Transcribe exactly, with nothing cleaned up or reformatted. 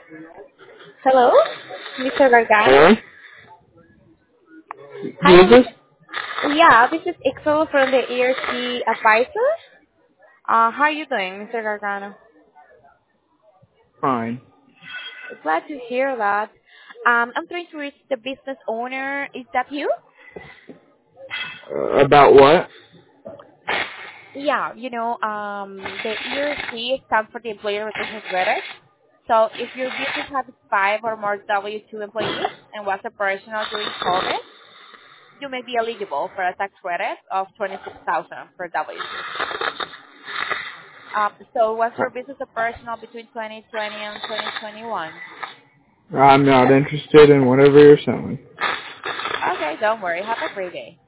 Hello, mister Gargano. Hello? Who Hi, is this? yeah, this is Ixel from the E R C Advisor. Uh, how are you doing, mister Gargano? Fine. Glad to hear that. Um, I'm trying to reach the business owner. Is that you? Uh, about what? Yeah, you know, um, the E R C stands for the Employer Retention Credit. So if your business has five or more W two employees and was operational during COVID, you may be eligible for a tax credit of twenty-six thousand dollars per W two. Um, so was your business operational between twenty twenty and twenty twenty-one? I'm not interested in whatever you're selling. Okay, don't worry. Have a great day.